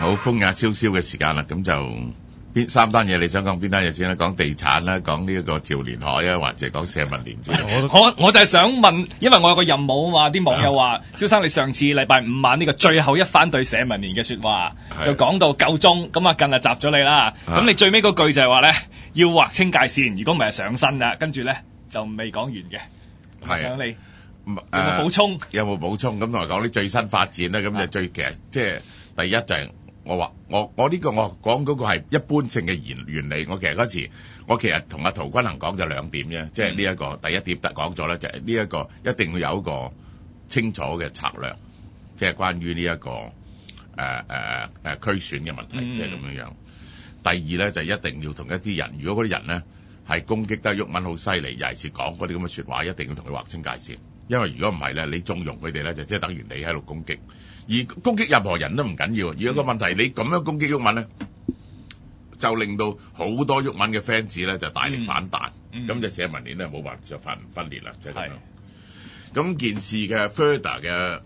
好風雅蕭蕭嘅時間啦，咁就邊三單嘢你想講邊單嘢先啦？講地產啦，講呢一個趙連海啊，或者講社民連先。 我就係想問，因為我有個任務啊嘛，啲網友話，蕭生你上次禮拜五晚呢個最後一番對社民連嘅說話，就講到夠鐘，咁啊近日集咗你啦。咁你最尾嗰句就係話咧，要劃清界線，如果唔係上身啦，跟住咧就未講完嘅。係想你有冇補充？ 有冇補充？咁同埋講啲最新發展咧，咁就最其實即係第一就係。我話我呢個我講嗰個係一般性嘅原理。我其實嗰時我其實同阿陶君行講就兩點啫，即係呢一個第一點得講咗咧，就係呢一個一定要有一個清楚嘅策略，即係關於呢一個區選嘅問題，即係咁樣樣。第二咧就一定要同一啲人，如果嗰啲人咧係攻擊得毓民好犀利，尤其是講嗰啲咁嘅説話，一定要同佢劃清界線。因為如果唔係咧，你縱容佢哋咧，就即係等於你喺度攻擊，而攻擊任何人都唔緊要。如果個問題你咁樣攻擊毓民咧，就令到好多毓民嘅 fans 咧就大力反彈，咁就社民連咧冇辦法就分裂啦，就係咁樣。咁件事嘅 further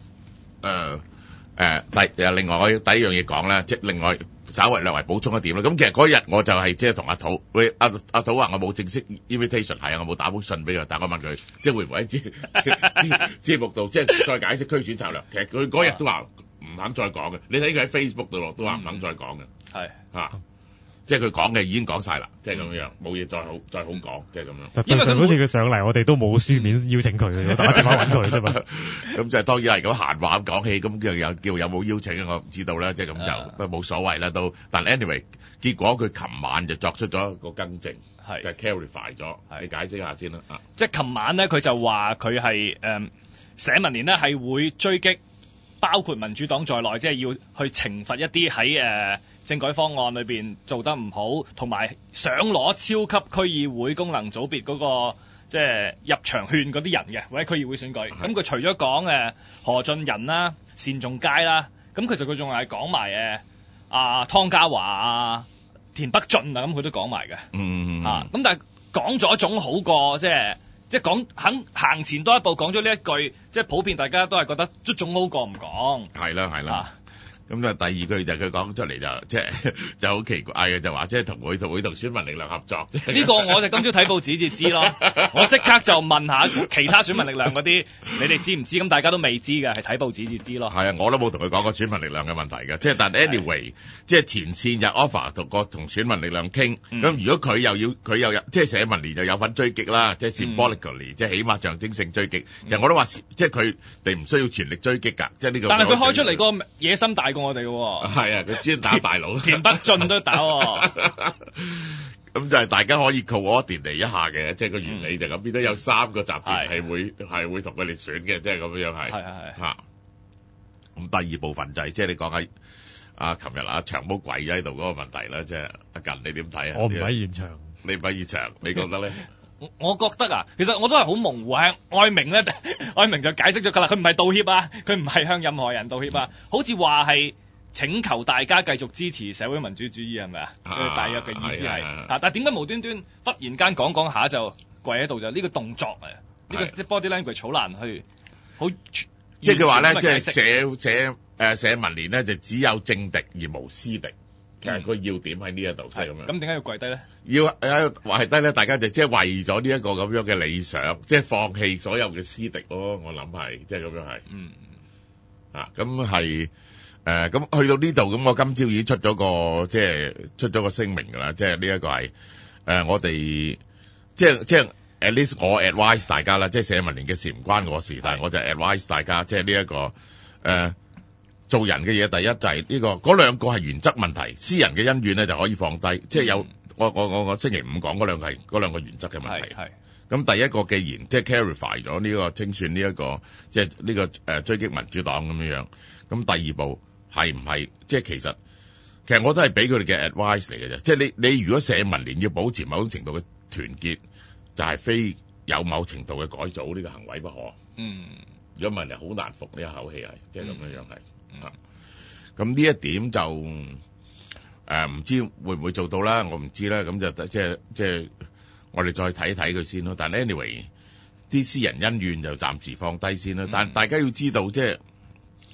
嘅另外我第一樣嘢講咧，即係另外稍微略為補充一點啦。咁其實嗰日我就係即係同阿土，阿土話我冇正式 invitation， 係啊，我冇打封信俾佢，但係我問佢即係會唔會喺節目度即係再解釋區選策略。其實佢嗰日都話唔肯再講嘅，你睇佢喺 Facebook 度落都話唔肯再講嘅，係啊。即係佢講嘅已經講晒啦，即係咁樣，冇嘢再好講，即係咁樣。 因為上次佢上嚟，我哋都冇書面邀請佢嘅，打電話揾佢啫嘛。 咁就當然係咁閒話咁講起，咁叫有冇邀請我唔知道啦，即係咁就都冇所謂啦都。但 anyway， 結果佢琴晚就作出咗一個更正，就 clarify 咗。你解釋下先啦。 即係琴晚咧，佢就話佢係社民連呢係會追擊，包括民主黨在內，即係要去懲罰一啲喺政改方案裏邊做得唔好，同埋想攞超級區議會功能組別嗰個即係入場券嗰啲人嘅，或者區議會選舉。咁佢除咗講何俊仁啦、單仲偕啦，咁其實佢仲係講埋湯家驊啊、田北俊啊，咁佢都講埋嘅。咁但係講咗總好過即係講肯行前多一步，講咗呢一句，即係普遍大家都係覺得都總好過唔講。係啦。 咁啊，第二句就佢講出嚟就即係就好奇怪嘅，就話即係同選民力量合作。 呢個我就今朝睇報紙至知咯。我即刻就問下其他選民力量嗰啲，你哋知唔知？咁大家都未知嘅，係睇報紙至知咯。 係啊，我都冇同佢講過選民力量嘅問題嘅。即係但 anyway， 即係前線就 offer 同選民力量傾。咁如果佢又有即係社民連就有份追擊啦，即係 symbolically，即係起碼象徵性追擊。其實我都話，即係佢哋唔需要全力追擊㗎。即係呢個。但係佢開出嚟個野心大過我哋喎。係啊，佢專打大佬， 田北俊都打喎。 咁就係大家可以 coordinate 一下嘅，即係個原理就咁。變咗有3個集團係會同佢哋選嘅，即係咁樣係。係。咁第二部分就係即係你講下琴日長毛跪咗喺度嗰個問題啦，即係阿近你點睇啊？ 我唔喺現場， 你唔喺現場，你覺得咧？ 我覺得其實我都係好模糊。愛明咧，愛明就解釋咗㗎啦，佢唔係道歉啊，佢唔係向任何人道歉啊，好似話係請求大家繼續支持社會民主主義係咪啊？大約嘅意思係。但係點解無端端忽然間講下就跪喺度，就呢個動作啊？呢個即係 body language 好難去好。 即係佢話咧，即係社民連咧就只有政敵而無私敵。其實個要點喺呢一度，即係咁樣。咁點解要跪低咧？要跪低咧，大家就即係為咗呢一個咁樣嘅理想，即係放棄所有嘅私敵咯。我諗係，即係咁樣係。咁係咁去到呢度，咁我今朝已經出咗個聲明㗎啦。即係呢一個係我哋即係 at least 我 advise 大家啦。即係社民連嘅事唔關我事，但係我就 advise 大家，即係呢一個做人嘅嘢，第一就係呢個嗰兩個係原則問題，私人嘅恩怨咧就可以放低。即係有我星期五講嗰兩個原則嘅問題。咁第一個既然即係 clarify 咗呢個清算呢一個即係呢個追擊民主黨咁樣樣，咁第二步係唔係即係其實我都係俾佢哋嘅 advice 嚟嘅啫。即係你如果社民連要保持某種程度嘅團結，就係非有某程度嘅改組呢個行為不可。如果唔係好難服呢一口氣係，即係咁樣樣係。咁呢一點就唔知會唔會做到啦，我唔知啦。咁就即係我哋再睇一睇佢先咯。但 anyway， 啲私人恩怨就暫時放低先啦。但大家要知道，即係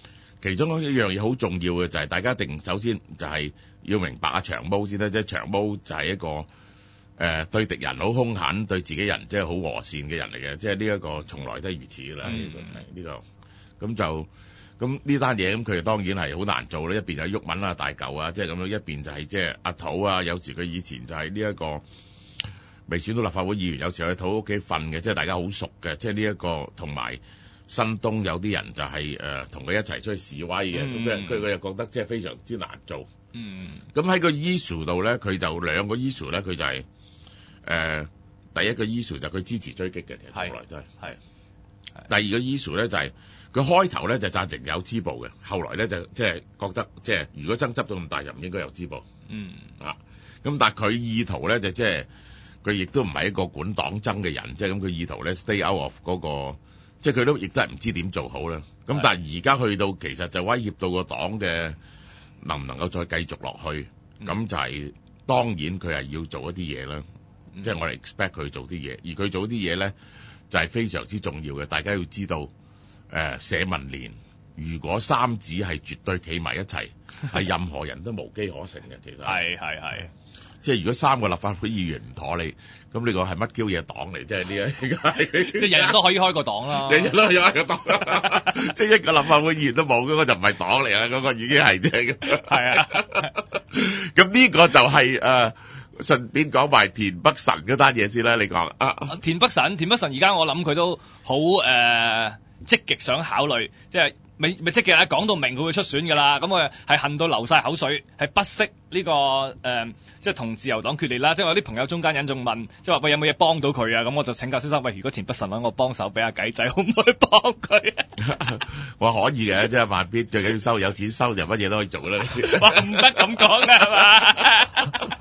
其中一樣嘢好重要嘅就係大家首先就係要明白長毛先啦，即係長毛就係一個對敵人好兇狠，對自己人即係好和善嘅人嚟嘅，即係呢一個從來都係如此㗎啦。呢個咁呢單嘢咁佢當然係好難做啦，一邊有毓民啊大嚿啊，即係咁樣，一邊就係即係阿土啊，有時佢以前就係呢一個未選到立法會議員，有時去土屋企瞓嘅，即係大家好熟嘅，即係呢一個同埋新東有啲人就係同佢一齊出去示威嘅，咁佢又覺得即係非常之難做。咁喺個 issue 度咧，佢就兩個 issue 咧，佢就係第一個 issue 就佢支持追擊嘅，其實後來真係。第二個 issue 咧就係佢開頭咧就贊成有支部嘅，後來咧就即係覺得即係如果爭執到咁大，就唔應該有支部。咁但係佢意圖咧就即係佢亦都唔係一個管黨爭嘅人，即係咁佢意圖咧 stay out of 嗰個，即係佢都亦都係唔知點做好啦。咁但係而家去到其實就威脅到個黨嘅能唔能夠再繼續落去，咁就係當然佢係要做一啲嘢啦。即係我哋 expect 佢做啲嘢，而佢做啲嘢咧就係非常之重要嘅。大家要知道，社民連如果三子係絕對企埋一齊，係任何人都無機可乘嘅。其實係，即係如果三個立法會議員唔妥你，咁呢個係乜 Q 嘢黨嚟？即係呢一個， 即係人人都可以開個黨啦， 人人都可以開個黨，即係一個立法會議員都冇，嗰個就唔係黨嚟啦，嗰個已經係即係。係啊，咁呢個就係順便講埋田北辰嗰單嘢先啦，你講田北辰而家我諗佢都好積極想考慮，即係未積極啊，講到明佢會出選㗎啦，咁佢係恨到流晒口水，係不惜呢個即係同自由黨決裂啦。即係我啲朋友中間人仲問，即係話喂有冇嘢幫到佢啊？咁我就請教先生，喂，如果田北辰揾我幫手俾阿計仔，可唔可以幫佢？ 我可以嘅，即係萬必最緊要收，有錢收就乜嘢都可以做啦。 哇，唔得咁講㗎係嘛？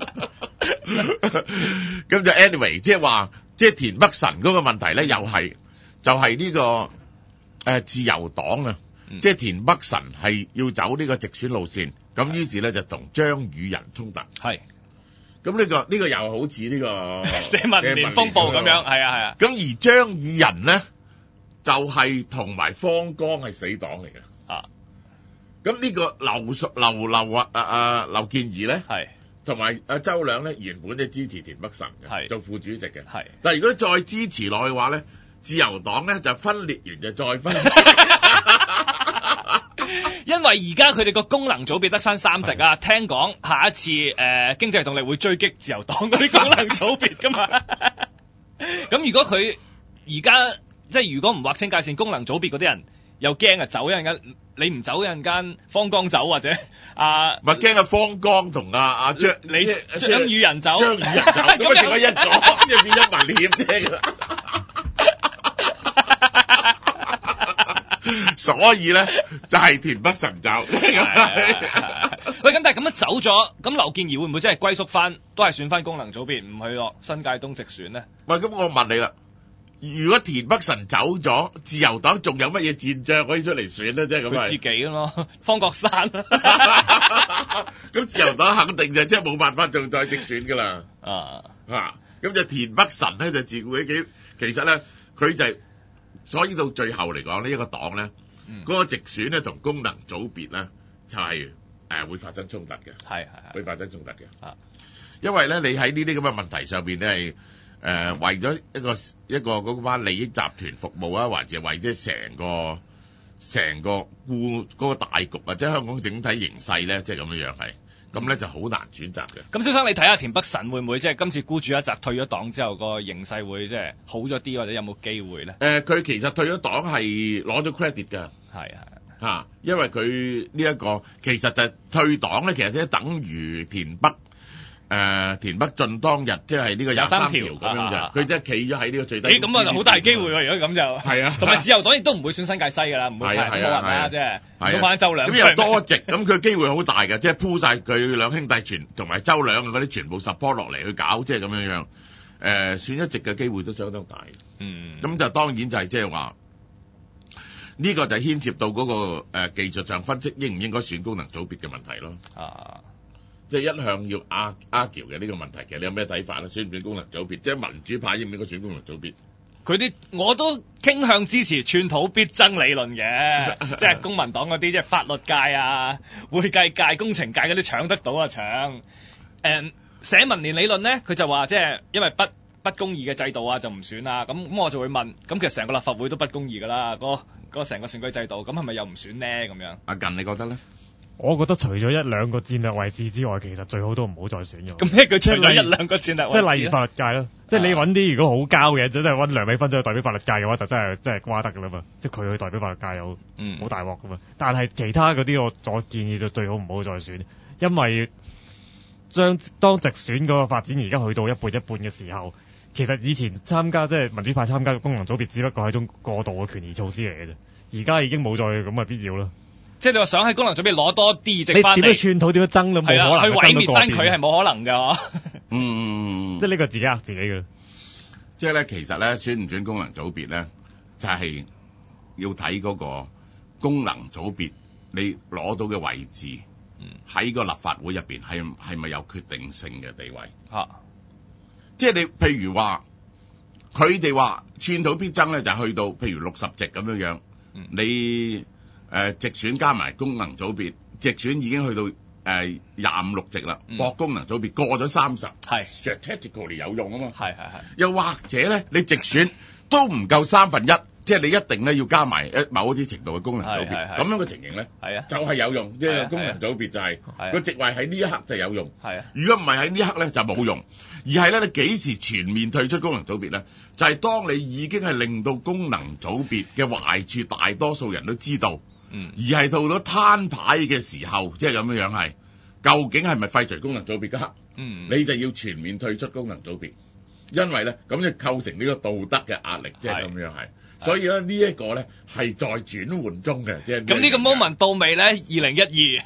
咁就 anyway， 即係話，即係田北辰嗰個問題咧，又係就係呢個自由黨啊，即係田北辰係要走呢個直選路線，咁於是咧就同張宇人衝突。係，咁呢個又好似呢個社民連風暴咁樣，係啊。 咁而張宇人咧就係同埋方剛係死黨嚟嘅。咁呢個劉健儀咧係。同埋周梁咧原本都支持田北辰嘅，做副主席嘅。但係如果再支持落去嘅話咧，自由黨咧就分裂完就再分裂。 因為而家佢哋個功能組別得返3席啊，聽講下一次經濟動力會追擊自由黨嗰啲功能組別㗎嘛。咁如果佢而家即係如果唔劃清界線，功能組別嗰啲人又驚啊走，一陣間你唔走，一陣間方剛走或者咪驚方剛同張宇人走， 咁啊剩我一個，即係變咗民協啫。所以咧就係田北辰走。 喂，咁但係咁樣走咗，咁劉健儀會唔會真係歸宿翻，都係選翻功能組別，唔去落新界東直選咧？ 喂，咁我問你啦。如果田北辰走咗，自由黨仲有乜嘢戰將可以出嚟選咧？即係咁佢自己咯，方國珊。 咁自由黨肯定就即係冇辦法仲再直選噶啦。咁就田北辰咧就自顧己，其實咧佢就係，所以到最後嚟講呢一個黨咧，嗰個直選咧同功能組別咧就係會發生衝突嘅。係會發生衝突嘅。因為咧你喺呢啲咁嘅問題上邊咧係。為咗一個嗰班利益集團服務啊，還是為即係成個顧嗰個大局啊，即係香港整體形勢咧，即係咁樣係，咁咧就好難選擇嘅。 咁蕭生，你睇下田北辰會唔會即係今次孤注一擲退咗黨之後個形勢會即係好咗啲，或者有冇機會咧？ 佢其實退咗黨係攞咗 credit 㗎，係因為佢呢一個其實就退黨咧，其實即係等於田北俊當日即係呢個23條咁樣就，佢即係企咗喺呢個最低。 咁啊就好大機會喎！如果咁就係啊，同埋自由黨亦都唔會選新界西㗎啦，唔會冇人啦，即係攞翻周梁。 咁又多席，咁佢機會好大嘅，即係鋪晒佢兩兄弟同埋周梁嗰啲全部 support 落嚟去搞，即係咁樣樣。選一席嘅機會都相當大。咁就當然就係即係話呢個就牽涉到嗰個技術上分析應唔應該選功能組別嘅問題咯。即係一向要argue嘅呢個問題，其實你有咩睇法咧？選唔選功能組別？即係民主派應唔應該選功能組別？ 佢啲我都傾向支持寸土必爭理論嘅，即係公民黨嗰啲，即係法律界啊、會計界、工程界嗰啲搶得到啊搶。社民連理論咧，佢就話即係因為不公義嘅制度啊，就唔選啦。咁我就會問，咁其實成個立法會都不公義㗎啦，嗰成個選舉制度，咁係咪又唔選呢？咁樣阿近你覺得咧？ 我覺得除咗一兩個戰略位置之外，其實最好都唔好再選咗。 咁咩佢除咗一兩個戰略位置？ 即係例如法律界咯，即係你揾啲如果好交嘅，即係揾梁美芬去代表法律界嘅話，就真係瓜得㗎啦嘛。即係佢去代表法律界有好大鑊㗎嘛。但係其他嗰啲我建議就最好唔好再選，因為當直選嗰個發展而家去到一半一半嘅時候，其實以前參加即係民主派參加嘅功能組別，只不過係一種過渡嘅權宜措施嚟嘅啫。而家已經冇再咁嘅必要啦。即係你話想喺功能組別攞多啲議席翻嚟， 你點樣寸土點樣爭都冇可能， 去毀滅翻佢係冇可能㗎。 即係呢個自己呃自己嘅。 即係咧，其實咧選唔選功能組別咧，就係要睇嗰個功能組別你攞到嘅位置，喺個立法會入邊係咪有決定性嘅地位？即係你譬如話，佢哋話寸土必爭咧，就去到譬如60席咁樣樣，你。直選加埋功能組別，直選已經去到25、26席啦，博功能組別過咗30，係 strategically 有用啊嘛，係。又或者咧，你直選都唔夠1/3，即係你一定咧要加埋某一啲程度嘅功能組別，咁樣嘅情形咧，就係有用，即係功能組別就係個席位喺呢一刻就有用，如果唔係喺呢一刻咧就冇用，而係咧你幾時全面退出功能組別咧，就係當你已經係令到功能組別嘅壞處大多數人都知道。而係到咗攤牌嘅時候，即係咁樣係，究竟係咪廢除功能組別嘅刻？你就要全面退出功能組別，因為咧咁就構成呢個道德嘅壓力，即係咁樣係。所以咧呢一個咧係在轉換中嘅，即係。咁呢個 moment 到未咧？2012。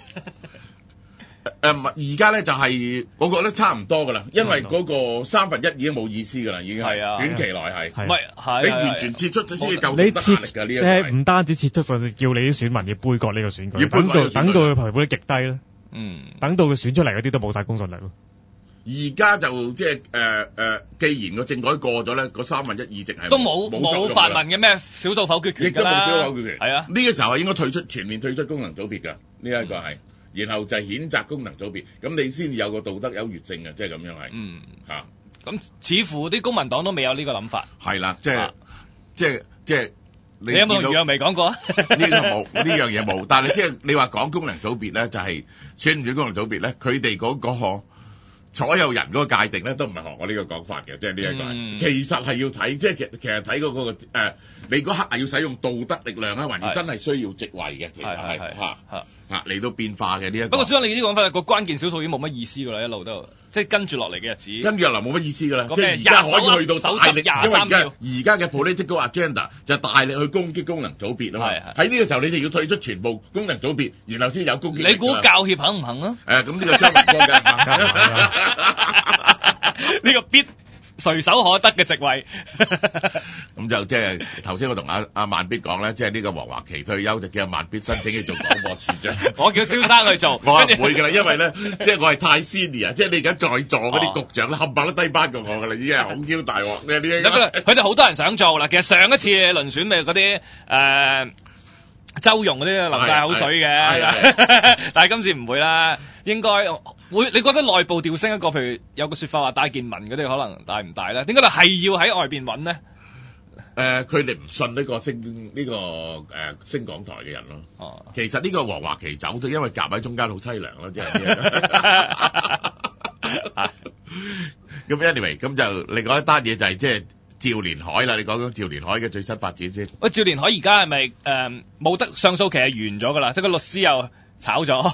而家咧就係我覺得差唔多噶啦，因為嗰個1/3已經冇意思噶啦，已經係短期內係，唔係你完全撤出咗先至夠得壓力㗎呢一個。 唔單止撤出，甚至叫你啲選民要杯葛呢個選舉，等到佢投票率極低啦。等到佢選出嚟嗰啲都冇晒公信力咯。 而家就即係既然個政改過咗咧，個1/3議席係都冇泛民嘅咩少數否決權， 亦都冇少數否決權。 係啊， 呢個時候係應該全面退出功能組別㗎，呢一個係。然後就係譴責功能組別，咁你先有個道德優越性嘅，即係咁樣係。 咁似乎啲公民黨都未有呢個諗法。 係啦，即係你有冇樣未講過啊？ 呢個冇，呢樣嘢冇。但係即係你話講功能組別咧，就係選唔選功能組別咧，佢哋嗰個所有人嗰個界定咧，都唔係學我呢個講法嘅，即係呢一個。其實係要睇，即係其實睇嗰個你嗰刻係要使用道德力量啊，還是真係需要席位嘅？其實係嚟到變化嘅呢一個。不過小生你呢啲講法，個關鍵少數已經冇乜意思㗎啦，一路都即係跟住落嚟嘅日子。 跟住落嚟冇乜意思㗎啦，即係而家可以去到大力，因為而家嘅 political agenda 就大力去攻擊功能組別啊嘛。喺呢個時候你就要退出全部功能組別，然後先有攻擊。 你估教協肯唔肯啊？ 咁呢個張文光嘅。 呢個必隨手可得嘅席位。 咁就即係頭先我同阿萬必講咧，即係呢個黃華琪退休就叫阿萬必申請去做廣播處長。 我叫蕭生去做， 我唔會㗎啦，因為咧即係我係太 senior，即係你而家在座嗰啲局長咧冚唪唥都低班過我㗎啦，已經係好 Q 大鑊嘅呢一個。 佢哋好多人想做啦，其實上一次輪選咪嗰啲周融嗰啲流晒口水嘅，但係今次唔會啦，應該會。你覺得內部調升一個，譬如有個說法話戴建文嗰啲可能大唔大咧？點解係要喺外邊揾呢？ 佢哋唔信呢個升港台嘅人咯。其實呢個黃華琪走咗，因為夾喺中間好凄涼咯，即係。咁 anyway， 咁就另外一單嘢就係即係趙連海啦。你講講趙連海嘅最新發展先。喂， 趙連海而家係咪冇得上訴期係完咗㗎啦？即係個律師又炒咗。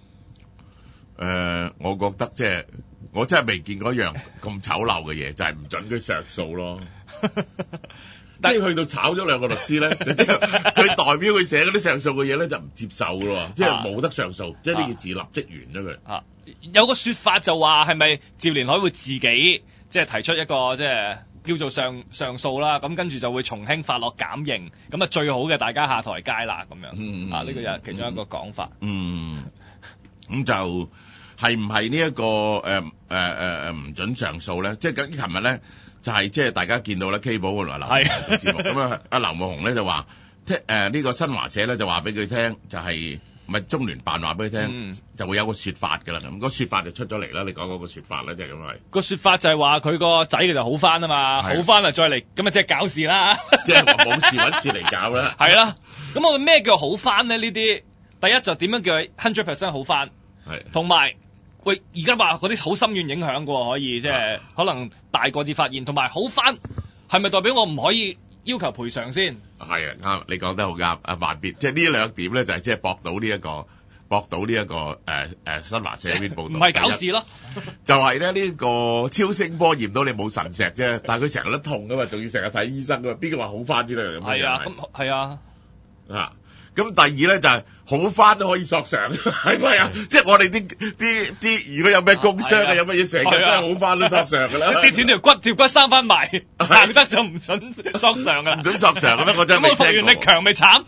我覺得即係我真係未見過一樣咁醜陋嘅嘢，就係唔準佢上訴咯。但係去到炒咗兩個律師咧，即係佢代表佢寫嗰啲上訴嘅嘢咧，就唔接受㗎喎，即係冇得上訴，即係呢件事立即完咗佢。 有個說法就話係咪趙連海會自己即係提出一個即係叫做上訴啦，咁跟住就會從輕發落減刑，咁啊最好嘅大家下台階啦咁樣。呢個又係其中一個講法。 咁就係唔係呢一個唔準上訴咧？即係琴日咧就係即係大家見到咧 K 寶同埋劉夢熊做節目，咁啊阿劉夢熊咧就話呢個新華社咧就話俾佢聽就係。咪中聯辦話俾佢聽，就會有個説法㗎啦。咁個説法就出咗嚟啦。你講嗰個説法咧，就係咁係。個説法就係話佢個仔嘅就好翻啊嘛，好翻啊再嚟，咁啊即係搞事啦。 即係冇事揾事嚟搞啦。 係啦。咁我哋咩叫好翻咧？呢啲第一就點樣叫佢 100% 好翻？係。同埋喂，而家話嗰啲好深遠影響嘅喎，可以即係可能大個至發現，同埋好翻係咪代表我唔可以要求賠償先？係啊，啱，你講得好啱。阿萬別，即係呢兩點咧，就係即係駁到呢一個新華社邊報道， 唔係搞事咯。 就係咧呢個超聲波驗到你冇腎石啫，但係佢成日都痛噶嘛，仲要成日睇醫生噶嘛，邊個話好翻啲咧？ 係啊，咁係啊。 啊，咁第二咧就係好翻都可以索償，係咪啊？即係我哋啲如果有咩工傷啊，有乜嘢成日都係好翻都索償噶啦。 跌斷條骨生翻埋，行得就唔準索償噶啦。 唔準索償嘅咩？我真係未聽過。咁復原力強咪慘？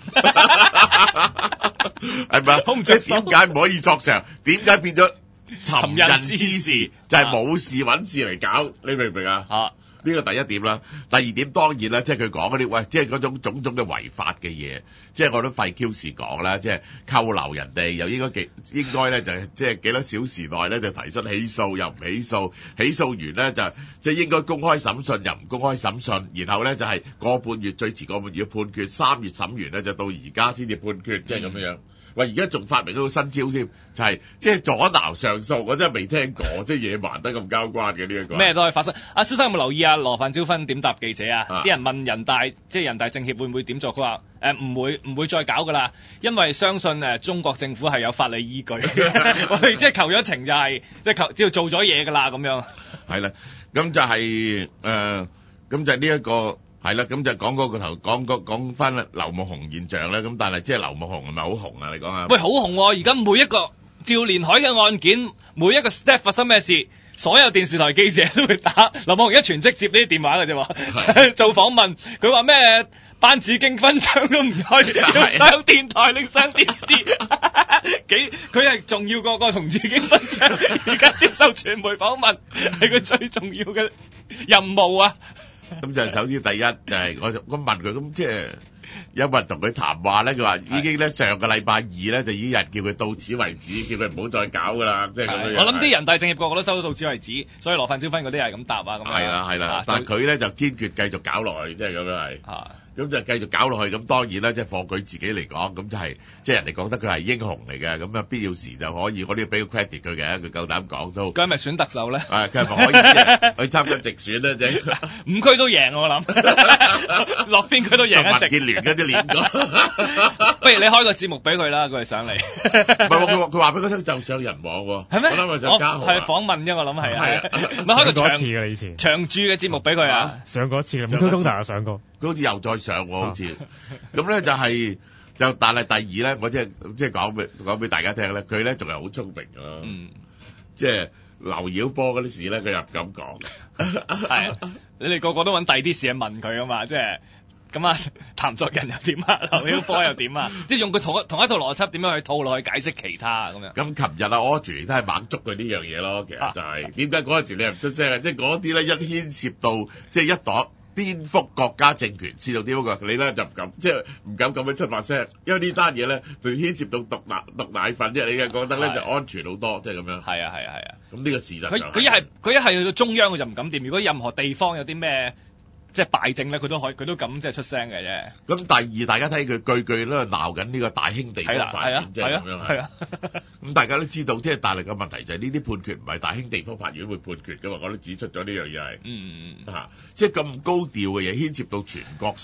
係咪？即係點解唔可以索償？點解變咗尋人之事？就係冇事揾事嚟搞，你明唔明啊？呢個第一點啦，第二點當然啦，即係佢講嗰啲喂，即係嗰種種嘅違法嘅嘢，即係我都費 Q 事講啦，即係扣留人哋又應該咧就即係幾多小時內咧就提出起訴又唔起訴，起訴完咧就即係應該公開審訊又唔公開審訊，然後咧就係個半月最遲個半月要判決，3月審完咧就到而家先至判決，即係咁樣。喂，而家仲發明咗個新招添，就係即係阻撓上訴，我真係未聽過，即係野蠻得咁交關嘅呢一個。 咩都可以發生。阿蕭生有冇留意啊？羅范椒芬點答記者啊？啲人問人大，即係人大政協會唔會點做？佢話唔會再搞噶啦，因為相信中國政府係有法理依據。我哋即係求咗情就係即係只要做咗嘢噶啦咁樣。係啦， 咁就係咁就呢一個。係啦，咁就講嗰個頭，講翻劉夢熊現象咧。咁但係即係劉夢熊係咪好紅啊？你講下。 喂，好紅喎！而家每一個趙連海嘅案件，每一個 step 發生咩事，所有電視台記者都會打。劉夢熊而家全職接呢啲電話嘅啫，做訪問。佢話咩？班子經分賬都唔去，要上電台拎上電視。佢係重要過個同志經分賬。而家接受傳媒訪問係佢最重要嘅任務啊！ 咁就首先第一就係我問佢，咁即係有冇人同佢談話咧？佢話已經咧上個禮拜二咧就已經有人叫佢到此為止，叫佢唔好再搞噶啦，即係咁樣。我諗啲人大政協個個都收到此為止，所以羅范椒芬嗰啲係咁答啊咁樣。 係啦，但係佢咧就堅決繼續搞落去，即係咁樣係。咁就繼續搞落去，咁當然啦，即係放佢自己嚟講，咁就係即係人哋覺得佢係英雄嚟嘅，咁啊必要時就可以，我都要俾個 credit 佢嘅，佢夠膽講都。 佢係咪選特首咧？ 佢係咪可以即係去參加直選咧？即係 5區都贏我諗，落邊區都贏一席。 民建聯嗰啲連過， 不如你開個節目俾佢啦，佢係上嚟。 唔係佢話俾佢聽就上人網喎。 係咩？ 我諗上嘉豪係訪問啫，我諗係啊。 唔係開過一次嘅以前。 長駐嘅節目俾佢啊。 上過一次啦，五區通常有上過。 佢好似又再上喎，好似咁咧但係第二咧，我即係講俾大家聽咧，佢咧仲係好聰明咯，即係劉曉波嗰啲事咧，佢又唔敢講。 係你哋個個都揾第二啲事去問佢啊嘛，即係咁啊，譚作人又點啊，劉曉波又點啊，即係用佢同一套邏輯點樣去套落去解釋其他咁樣。咁琴日啊，Audrey 都係猛捉佢呢樣嘢咯，其實就係點解嗰陣時你又唔出聲啊？即係嗰啲咧一牽涉到即係一黨顛覆國家政權，知道啲乜嘅，你咧就唔敢咁樣出發聲，因為呢單嘢咧就牽涉到毒奶粉啫，你嘅覺得咧就安全好多，即係咁樣。係啊。咁呢個事實佢一係去到中央佢就唔敢掂，如果任何地方有啲咩即係敗政咧，佢都敢即係出聲嘅啫。咁第二，大家睇佢句都係鬧緊呢個大興地方法院，即係咁樣。係啊。咁大家都知道，即係大陸嘅問題就係呢啲判決唔係大興地方法院會判決㗎嘛，我都指出咗呢樣嘢係。即係咁高調嘅嘢，牽涉到全國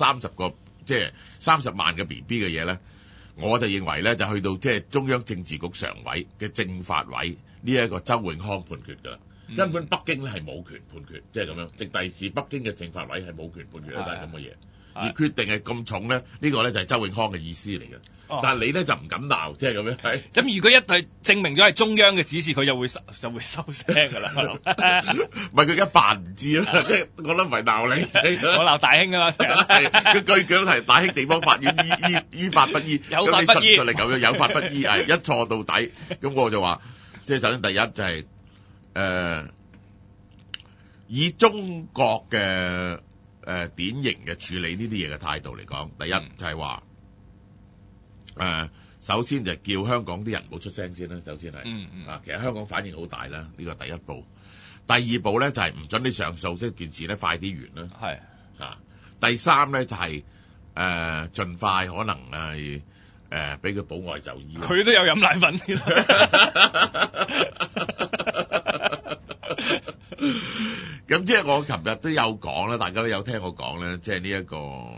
30萬嘅 BB 嘅嘢咧，我就認為咧就去到即係中央政治局常委嘅政法委呢一個周永康判決㗎啦。根本北京咧係冇權判決，即係咁樣。直隸市北京嘅政法委係冇權判決一單咁嘅嘢，而決定係咁重咧，呢個咧就係周永康嘅意思嚟嘅。但係你咧就唔敢鬧，即係咁樣。係。咁如果一係證明咗係中央嘅指示，佢就會收聲㗎啦。 唔係佢而家扮唔知啦，即係我諗唔係鬧你， 我鬧大興㗎啦。 佢句句都係大興地方法院依法不依， 有法不依， 咁你實在嚟咁樣有法不依，係一錯到底。咁我就話。 即係首先第一就係以中國嘅典型嘅處理呢啲嘢嘅態度嚟講，第一就係話首先就係叫香港啲人唔好出聲先啦，首先係其實香港反應好大啦，呢個第一步。第二步咧就係唔准你上訴，即係件事咧快啲完啦。係第三咧就係盡快可能係俾佢保外就醫。 佢都有飲奶粉嘅。 咁即係我琴日都有講啦，大家都有聽我講咧，即係呢一個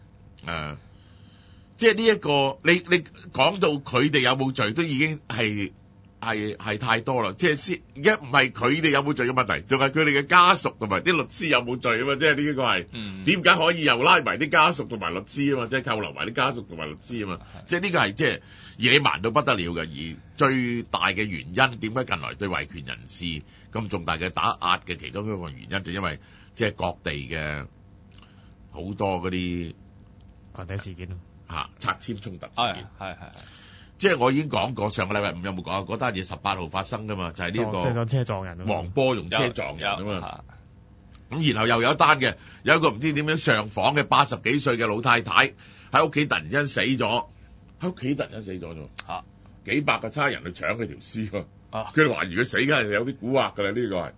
即係呢一個你講到佢哋有冇罪都已經係太多啦，即係先而家唔係佢哋有冇罪嘅問題，仲係佢哋嘅家屬同埋啲律師有冇罪啊嘛，即係呢一個係點解可以又拉埋啲家屬同埋律師啊嘛，即係扣留埋啲家屬同埋律師啊嘛，即係呢個係即係野蠻到不得了嘅，而最大嘅原因點解近來對維權人士咁重大嘅打壓嘅其中一個原因就因為即係各地嘅好多嗰啲群體事件咯。 拆遷衝突事件係即係我已經講過，上個禮拜五有冇講啊？嗰單嘢18號發生噶嘛，就係呢個車撞人， 黃波用車撞人啊嘛。咁然後又有一單嘅，有一個唔知點樣上訪嘅80幾歲嘅老太太喺屋企突然間死咗，啫幾百個差人去搶佢條屍喎。佢哋懷疑佢死梗係有啲蠱惑㗎啦，呢個係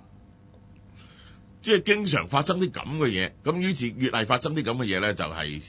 即係經常發生啲咁嘅嘢。咁於是越係發生啲咁嘅嘢咧，就係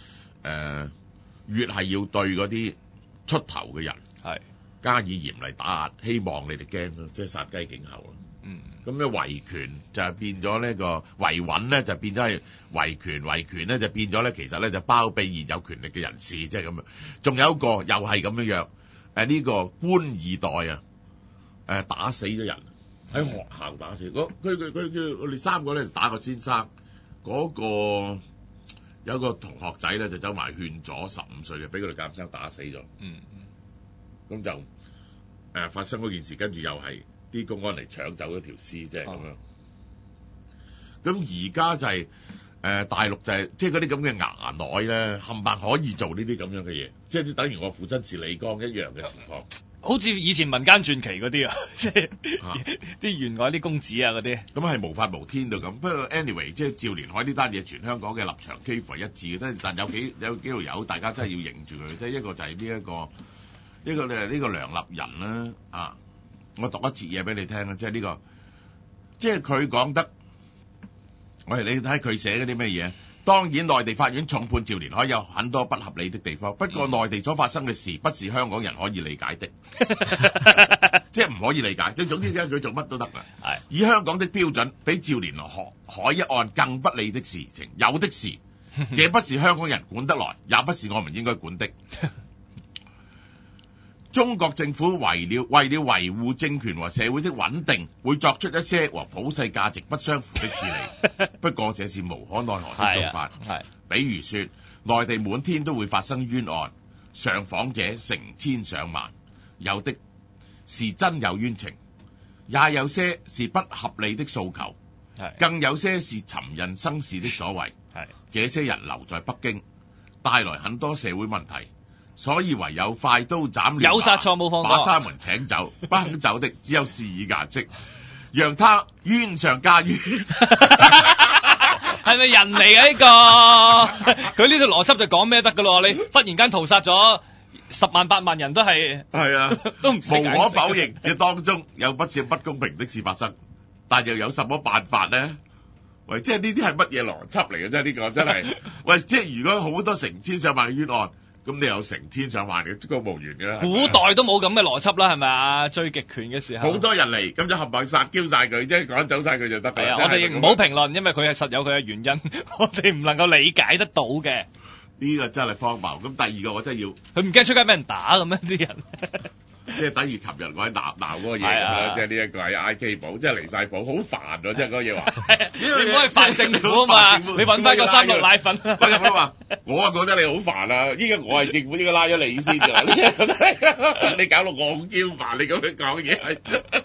越係要對嗰啲出頭嘅人加以嚴厲打壓，希望你哋驚咯，即係殺雞儆猴咯。咁咧維權就係變咗呢個維穩咧，就變咗係維權咧就變咗咧，其實咧就包庇現有權力嘅人士，即係咁樣。仲有一個又係咁樣呢個官二代打死咗人喺學校打死，佢我哋3個咧打個先生，嗰個有個同學仔咧就走埋勸咗15歲嘅，俾佢哋監生打死咗。咁就發生嗰件事，跟住又係啲公安嚟搶走咗條屍，即係咁樣。咁而家就係大陸就係即係嗰啲咁嘅衙內咧，冚唪唥可以做呢啲咁樣嘅嘢，即係等於我父親是李剛一樣嘅情況。 好似以前民間傳奇嗰啲即係啲員外啲公子啊嗰啲。咁係無法無天到咁。不過 anyway， 即係趙連海呢單嘢，全香港嘅立場幾乎係一致嘅，但有幾條友，大家真係要認住佢。即係一個就係呢個梁立仁啦。我讀一節嘢俾你聽啦，即係呢個，即係佢講得，你睇佢寫嗰啲咩嘢？當然，內地法院重判趙連海有很多不合理的地方，不過內地所發生嘅事不是香港人可以理解的，即係唔可以理解。即係總之，佢做乜都得啦。以香港的標準，比趙連海一案更不利的事情有的是，這不是香港人管得來，也不是我們應該管的。中國政府為了維護政權和社會的穩定，會作出一些和普世價值不相符的處理。不過這是無可奈何的做法。比如說，內地滿天都會發生冤案，上訪者成千上萬，有的是真有冤情，也有些是不合理的訴求，更有些是尋釁生事的所為。這些人留在北京，帶來很多社會問題。所以唯有快刀斬亂麻，有殺錯冇放過，把他們請走，不肯走的只有肆意顏色，讓他冤上加冤。 係咪人嚟嘅呢個？佢呢條邏輯就講咩得噶咯？你忽然間屠殺咗10萬8萬人都係都唔無可否認，這當中有不少不公平的事發生，但又有什麼辦法呢？喂，即係呢啲係乜嘢邏輯嚟嘅啫？呢個真係喂，即係如果好多成千上萬嘅冤案。咁你有成千上萬嘅公務員嘅啦， 古代都冇咁嘅邏輯啦，係咪啊？最極權嘅時候， 好多人嚟，咁就冚唪唥殺嬌晒佢，即係趕走晒佢就得。係啊，我哋亦唔好評論，因為佢係實有佢嘅原因，我哋唔能夠理解得到嘅。 呢個真係荒謬。咁第二個我真係要， 佢唔驚出街俾人打咁咩？啲人。 即係等於琴日我喺鬧嗰個嘢咁啦，即係呢一個係 IK 寶，即係離晒譜，好煩啊！即係嗰個嘢話， 你唔可以煩政府啊嘛，你揾翻個3鹿奶粉。 不咁話，我覺得你好煩啊！依家我係政府，應該拉咗你先㗎。你搞到我好嬌煩，你咁樣講嘢係，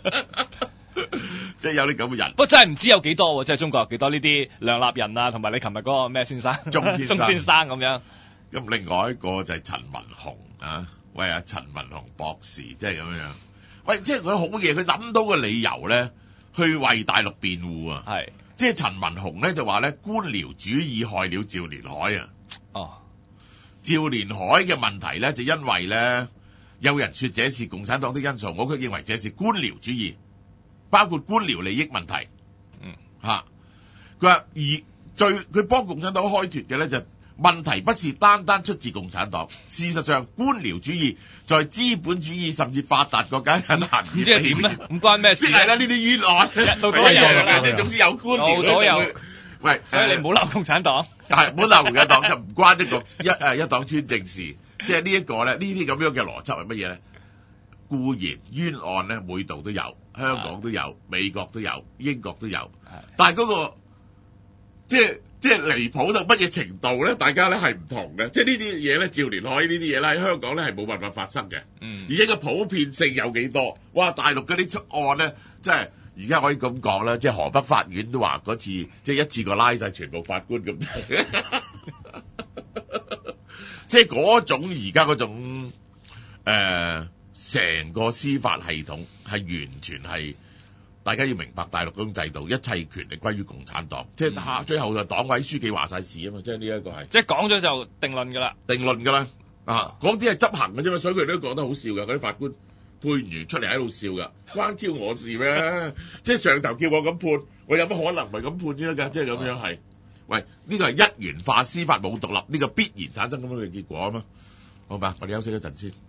即係有啲咁嘅人。 不過真係唔知有幾多，即係中國有幾多呢啲梁立仁啊，同埋你琴日嗰個咩先生，鐘先生咁樣。 咁另外一個就係陳文雄啊。喂啊，陳文雄博士，即係咁樣。 喂，即係佢好嘢，佢諗到個理由咧，去為大陸辯護啊。 係， 即係陳文雄咧就話咧，官僚主義害了趙連海啊。 哦， 趙連海嘅問題咧，就因為咧，有人說這是共產黨的因素，我卻認為這是官僚主義，包括官僚利益問題。佢話佢幫共產黨開脫嘅咧就問題不是單單出自共產黨，事實上官僚主義在資本主義甚至發達國家很難以避免。 即係點咧？唔關咩事。 即係咧呢啲冤案， 度度都有嘅， 即係總之有官僚度度有。 喂， 所以你唔好鬧共產黨， 係唔好鬧共產黨就唔關一黨專政事。即係呢一個咧，呢啲咁樣嘅邏輯係乜嘢咧？固然冤案咧，每度都有，香港都有，美國都有，英國都有，但係嗰個即係離譜到乜嘢程度咧？大家咧係唔同嘅，即係呢啲嘢咧，趙連海呢啲嘢咧喺香港咧係冇辦法發生嘅，而且個普遍性有幾多？哇！大陸嗰啲出案咧，即係而家可以咁講啦，即係河北法院都話嗰次即係一次過拉晒全部法官咁，即係嗰種而家嗰種成個司法系統係完全係。大家要明白大陸嗰種制度，一切權力歸於共產黨，即係最後就黨委書記話晒事啊嘛，即係呢一個係， 即係講咗就定論㗎啦， 嗰啲係執行嘅啫嘛，所以佢哋都講得好笑㗎，嗰啲法官判完出嚟喺度笑㗎，關 Q 我事咩？即係上頭叫我咁判，我有乜可能唔係咁判先得㗎？即係咁樣係，喂，呢個係一元化司法冇獨立，呢個必然產生咁樣嘅結果啊嘛，好吧，我哋休息一陣先。